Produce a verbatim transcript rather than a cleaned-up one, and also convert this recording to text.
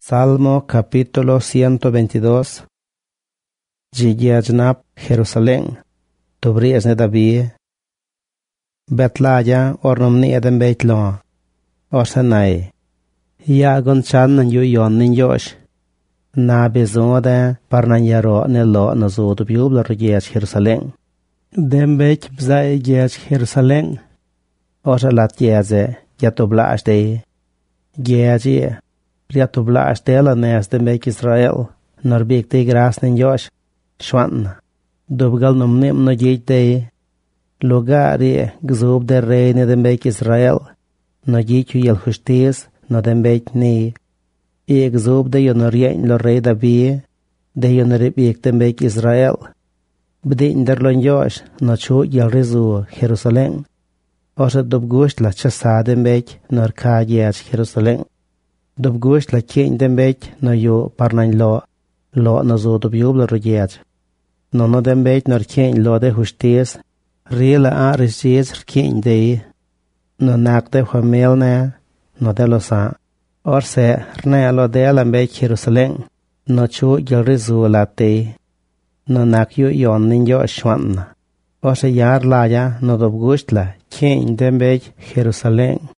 Salmo capítulo ciento veintidós. Gigiajnap Jerusalén, Tobrias ne David. Betlaya ornomni eden beitlon. Orsanai. Yagon chan nan yu yon nin yosh. Na bezode parnan yaro ne lo na zodu biubla regiaj Jerusalén. Dem bech bzai giaj Jerusalén. Orsalat giaze, yatoblash de. Giaji. Riatoblash dela nes dem bech Israel. Norbik de gras nin yosh. Shwan. Dubgal num nim no gij de. Lugari gzub de reine dem bech Israel. No gij yel justis no dem bech ni. I gzub de yon rien lo rey David. De yon ribik dem bech Israel. Bdin der lon yosh no chu yel rizu Jerusalén. Osha dubgush la chasa dem bech nor ka yech Jerusalén. Dubgush la kien dem bech no yu parnan lo. Lo no zo dubyubla rujech. No no dem bech nor kien lo de justis. Rila a rishis kien de. No nak de famil ne. No de lo sa. Or se rne lo de la bech Jerusalén. No chu yel rizu la te. No nak yu yon nin yo shwan. Osha yar la ya no dubgush la kien dem bech Jerusalén.